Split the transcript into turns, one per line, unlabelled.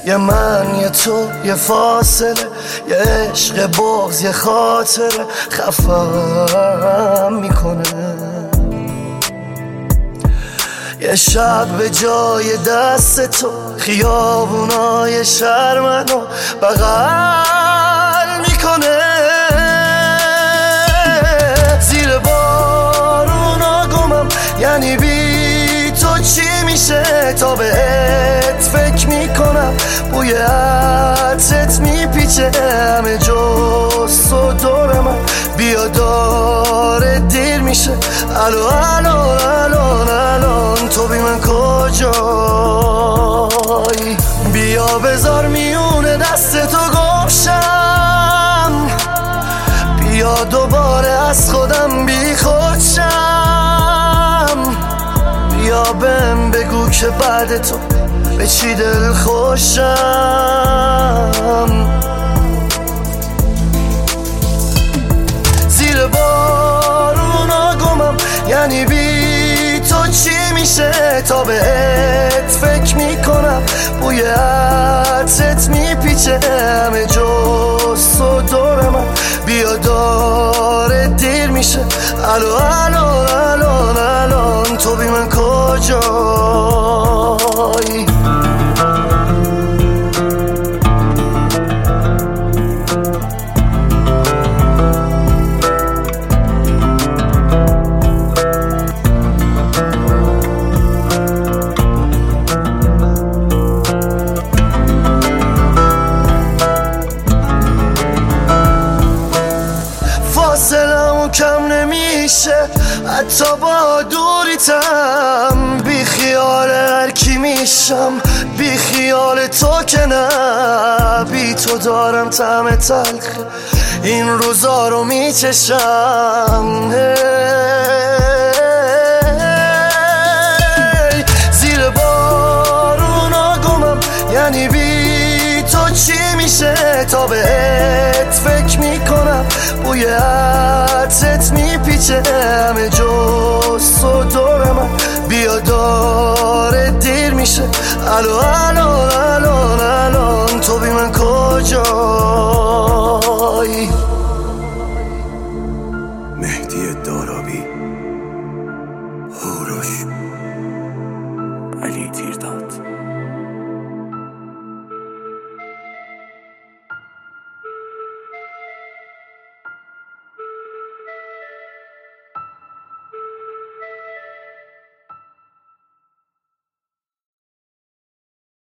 یه من یه تو یه فاصله، یه عشق بغض یه خاطره خفم میکنه. یه شب به جای دست تو خیابونای شهر منو بغل میکنه. زیر بارونا گمم، یعنی بی تو چی میشه؟ تا بهت فکر میکنم، بوی عطرت میپیچه همه جز تو دور من. بیا داره دیر میشه، الان تو بی من کجایی؟ بیا بذار میونه دست تو گمشم، بیا دوباره از خودم بی خودشم. بیا بهم بگو که بعد تو به چی دل خوشم. زیر بارونا گمم، یعنی بی تو چی میشه؟ تا بهت فکر میکنم، بوی عطرت میپیچه همه جز تو دور من. بیا داره دیر میشه، الان تو بی من کجایی؟ فاصلمون کم نمیشه حتی با دوریتم. بی خیال هر کی میشم، بی خیال تو که نه. بی تو دارم طعم تلخ این روزا رو میچشم. زیر بارونا گمم، یعنی بی تو چی میشه؟ تا بهت فکر میکنم، بوی عطرت میپیچه همه جز تو دور من. بیا داره دیر میشه، الان تو بی من کجایی؟
مهدی دارابی.